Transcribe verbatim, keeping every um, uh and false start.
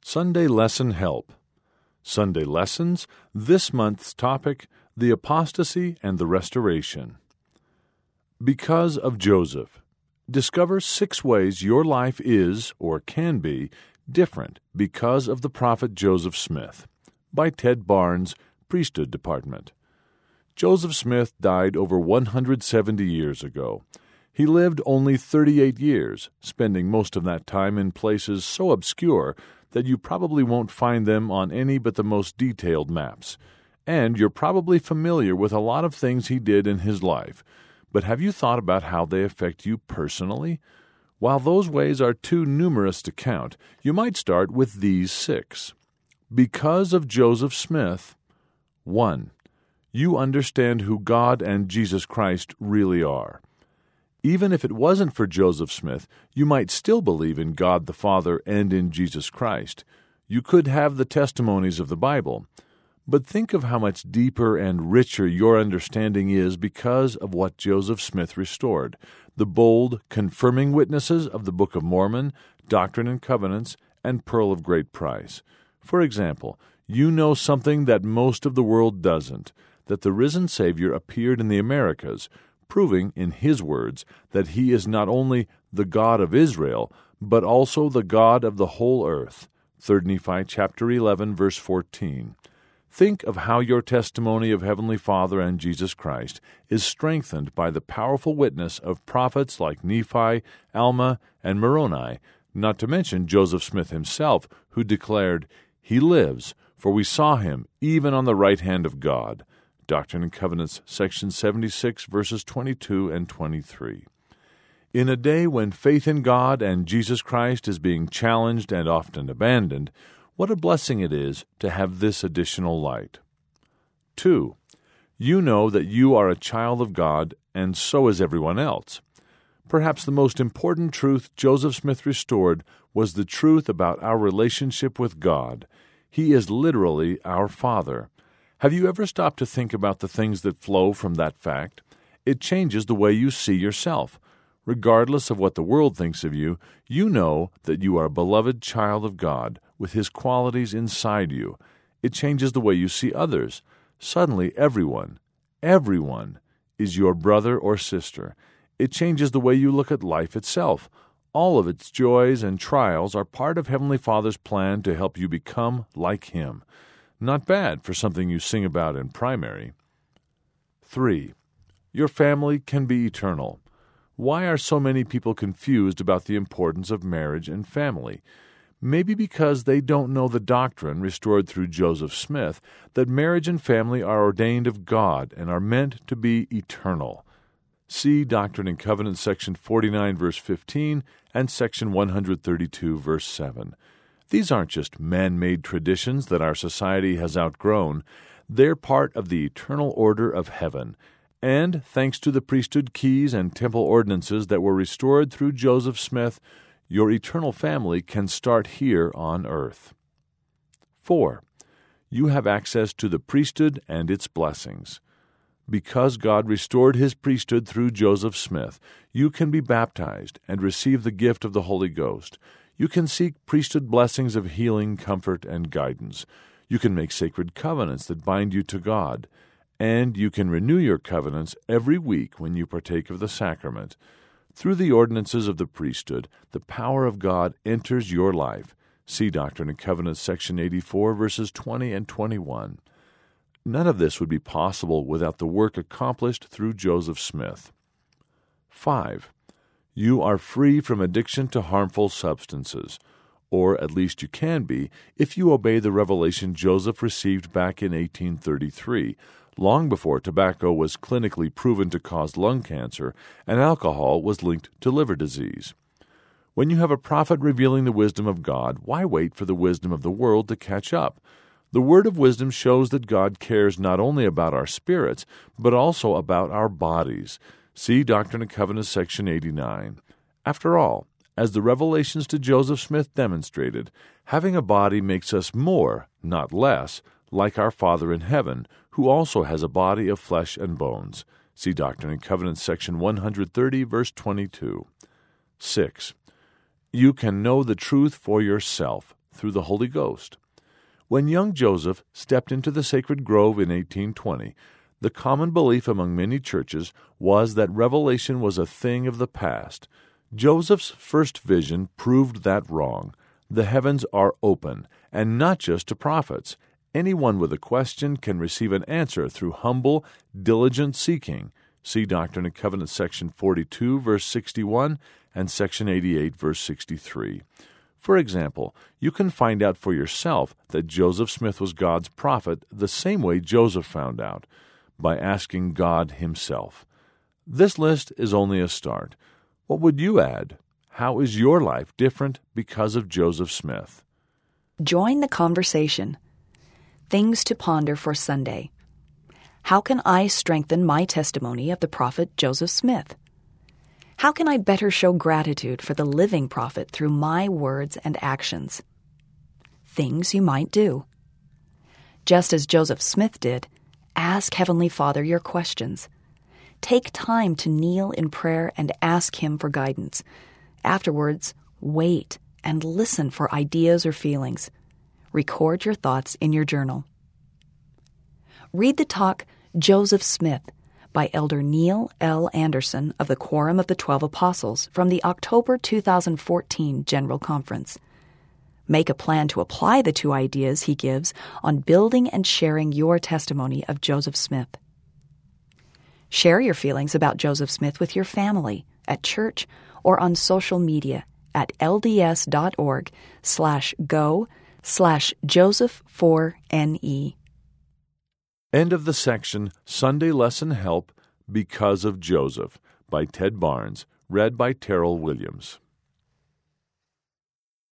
Sunday Lesson Help. Sunday Lessons, this month's topic, the apostasy and the restoration. Because of Joseph. Discover six ways your life is, or can be, different because of the prophet Joseph Smith. By Ted Barnes, Priesthood Department. Joseph Smith died over one hundred seventy years ago. He lived only thirty-eight years, spending most of that time in places so obscure that you probably won't find them on any but the most detailed maps. And you're probably familiar with a lot of things he did in his life. But have you thought about how they affect you personally? While those ways are too numerous to count, you might start with these six. Because of Joseph Smith. One. You understand who God and Jesus Christ really are. Even if it wasn't for Joseph Smith, you might still believe in God the Father and in Jesus Christ. You could have the testimonies of the Bible. But think of how much deeper and richer your understanding is because of what Joseph Smith restored. The bold, confirming witnesses of the Book of Mormon, Doctrine and Covenants, and Pearl of Great Price. For example, you know something that most of the world doesn't, that the risen Savior appeared in the Americas, proving, in his words, that he is not only the God of Israel, but also the God of the whole earth. Third Nephi chapter eleven, verse fourteen. Think of how your testimony of Heavenly Father and Jesus Christ is strengthened by the powerful witness of prophets like Nephi, Alma, and Moroni, not to mention Joseph Smith himself, who declared, "He lives, for we saw him even on the right hand of God." Doctrine and Covenants, section seventy-six, verses twenty-two and twenty-three. In a day when faith in God and Jesus Christ is being challenged and often abandoned, what a blessing it is to have this additional light. Two. You know that you are a child of God, and so is everyone else. Perhaps the most important truth Joseph Smith restored was the truth about our relationship with God. He is literally our Father. Have you ever stopped to think about the things that flow from that fact? It changes the way you see yourself. Regardless of what the world thinks of you, you know that you are a beloved child of God with His qualities inside you. It changes the way you see others. Suddenly, everyone, everyone is your brother or sister. It changes the way you look at life itself. All of its joys and trials are part of Heavenly Father's plan to help you become like Him. Not bad for something you sing about in primary. Three. Your family can be eternal. Why are so many people confused about the importance of marriage and family? Maybe because they don't know the doctrine restored through Joseph Smith that marriage and family are ordained of God and are meant to be eternal. See Doctrine and Covenants, section forty-nine, verse fifteen, and section one hundred thirty-two, verse seven. These aren't just man-made traditions that our society has outgrown. They're part of the eternal order of heaven. And, thanks to the priesthood keys and temple ordinances that were restored through Joseph Smith, your eternal family can start here on earth. Four. You have access to the priesthood and its blessings. Because God restored His priesthood through Joseph Smith, you can be baptized and receive the gift of the Holy Ghost. You can seek priesthood blessings of healing, comfort, and guidance. You can make sacred covenants that bind you to God. And you can renew your covenants every week when you partake of the sacrament. Through the ordinances of the priesthood, the power of God enters your life. See Doctrine and Covenants, section eighty-four, verses twenty and twenty-one. None of this would be possible without the work accomplished through Joseph Smith. Five. You are free from addiction to harmful substances, or at least you can be if you obey the revelation Joseph received back in eighteen thirty-three, long before tobacco was clinically proven to cause lung cancer and alcohol was linked to liver disease. When you have a prophet revealing the wisdom of God, why wait for the wisdom of the world to catch up? The word of wisdom shows that God cares not only about our spirits, but also about our bodies. See Doctrine and Covenants, section eighty-nine. After all, as the revelations to Joseph Smith demonstrated, having a body makes us more, not less, like our Father in heaven, who also has a body of flesh and bones. See Doctrine and Covenants, section one hundred thirty, verse twenty-two. Six. You can know the truth for yourself through the Holy Ghost. When young Joseph stepped into the sacred grove in eighteen twenty, the common belief among many churches was that revelation was a thing of the past. Joseph's first vision proved that wrong. The heavens are open, and not just to prophets. Anyone with a question can receive an answer through humble, diligent seeking. See Doctrine and Covenants section forty-two, verse sixty-one, and section eighty-eight, verse sixty-three. For example, you can find out for yourself that Joseph Smith was God's prophet the same way Joseph found out, by asking God himself. This list is only a start. What would you add? How is your life different because of Joseph Smith? Join the conversation. Things to ponder for Sunday. How can I strengthen my testimony of the prophet Joseph Smith? How can I better show gratitude for the living prophet through my words and actions? Things you might do. Just as Joseph Smith did, ask Heavenly Father your questions. Take time to kneel in prayer and ask Him for guidance. Afterwards, wait and listen for ideas or feelings. Record your thoughts in your journal. Read the talk Joseph Smith by Elder Neil L. Anderson of the Quorum of the Twelve Apostles from the October two thousand fourteen General Conference. Make a plan to apply the two ideas he gives on building and sharing your testimony of Joseph Smith. Share your feelings about Joseph Smith with your family, at church, or on social media at lds.org slash go slash Joseph 4NE. End of the section Sunday Lesson Help Because of Joseph by Ted Barnes, read by Terrell Williams.